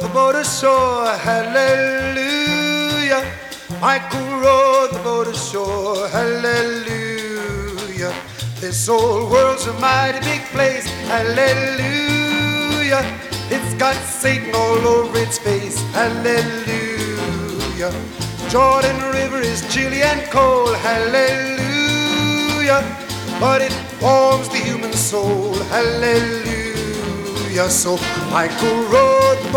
the boat ashore, hallelujah. Michael rowed the boat ashore, hallelujah. This old world's a mighty big place, hallelujah. It's got Satan all over its face, hallelujah. Jordan River is chilly and cold, hallelujah. But it warms the human soul, hallelujah. So Michael rowed the